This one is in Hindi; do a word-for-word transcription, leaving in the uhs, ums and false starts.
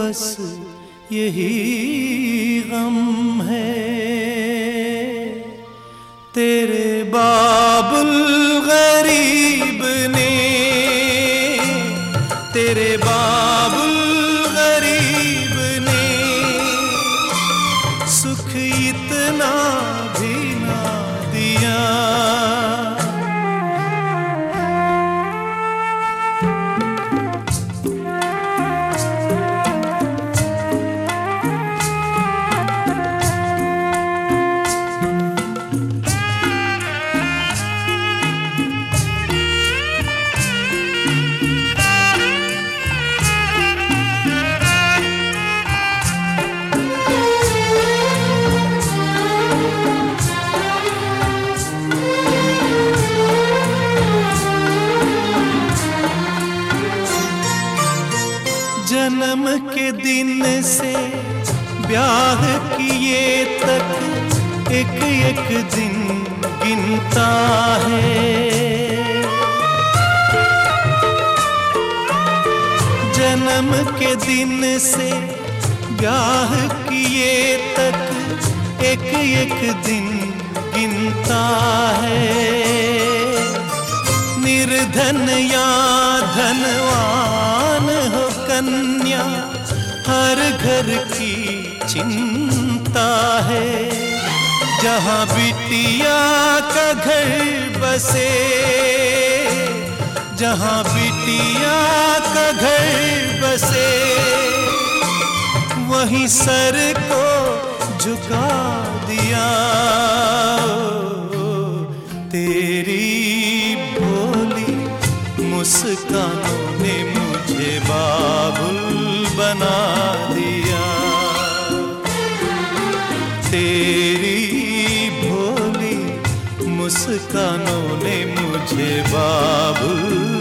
बस यही गम है। तेरे बाबुल गरीब ने, तेरे बाबुल गरीब ने सुख इतना भी ना दिया। जन्म के दिन से ब्याह किए तक एक एक दिन गिनता है। जन्म के दिन से ब्याह किए तक एक एक दिन गिनता है। निर्धन या धनवान हो कन्या, हर घर की चिंता है। जहाँ बिटिया का घर बसे, जहाँ बिटिया का घर बसे, वहीं सर को झुका दिया। तेरी भोली मुस्कानों ने मुझे बाबुल बना दिया। तेरी भोली मुस्कानों ने मुझे बाबुल